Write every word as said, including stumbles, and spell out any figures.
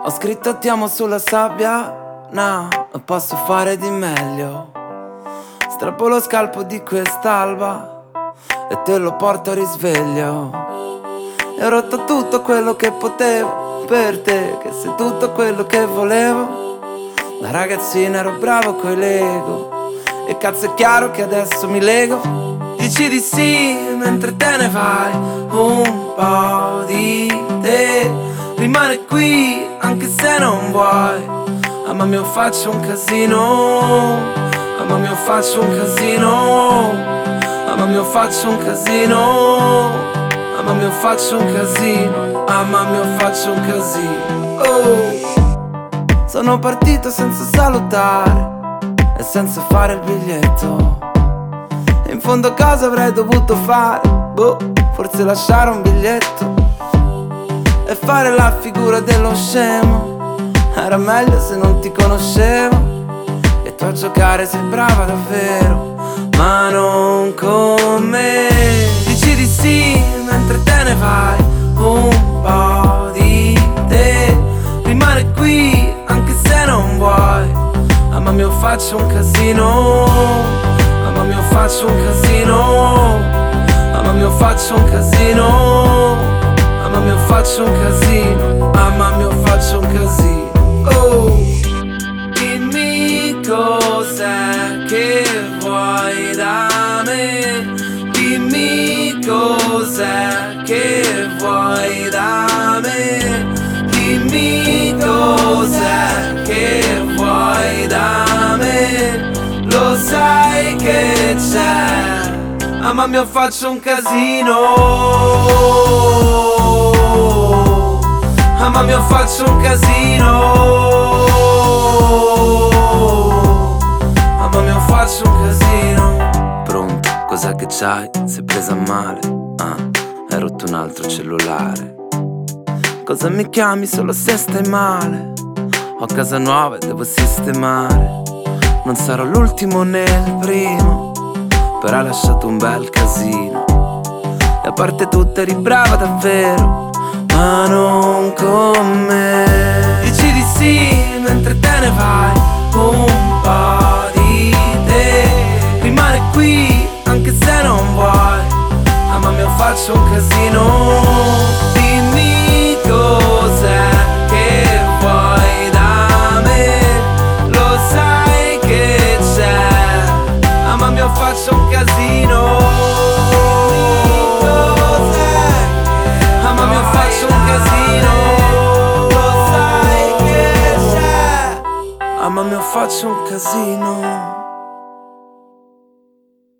Ho scritto ti amo sulla sabbia, no, non posso fare di meglio. Strappo lo scalpo di quest'alba e te lo porto a risveglio. E ho rotto tutto quello che potevo per te, che sei tutto quello che volevo. Da ragazzina ero bravo coi Lego e cazzo è chiaro che adesso mi lego. Dici di sì mentre te ne vai, un po' di te rimane qui anche se non vuoi. Mamma mia faccio un casino, mamma mia faccio un casino, mamma mia faccio un casino, mamma mia faccio un casino, mamma mia faccio un casino. Oh, sono partito senza salutare e senza fare il biglietto. E in fondo cosa avrei dovuto fare? Boh, forse lasciare un biglietto e fare la figura dello scemo. Era meglio se non ti conoscevo e tu a giocare sei brava davvero, ma non con me. Dici di sì mentre te ne vai, un po' di te rimane qui anche se non vuoi. Mamma mia faccio un casino, mamma mia faccio un casino, mamma mia faccio un casino, mamma mia faccio un casino, mamma mia faccio un casino. Oh, dimmi cos'è che vuoi da me, dimmi cos'è che vuoi da me, dimmi cos'è che vuoi da me, lo sai che c'è, mamma mia faccio un casino. Mamma mia faccio un casino, mamma mia faccio un casino. Pronto, cos'è che c'hai? Sei presa male? Ah, hai rotto un altro cellulare. Cosa mi chiami solo se stai male? Ho casa nuova e devo sistemare. Non sarò l'ultimo né il primo, però hai lasciato un bel casino. E a parte tutto eri brava davvero, ma non con me. Dici di sì mentre te ne vai, un po' di te rimane qui anche se non vuoi. Mamma mia faccio un casino, dimmi cos'è che vuoi da me, lo sai che c'è, mamma mia faccio un casino. Mamma mia faccio un casino, lo sai che c'è, mamma mia faccio un casino.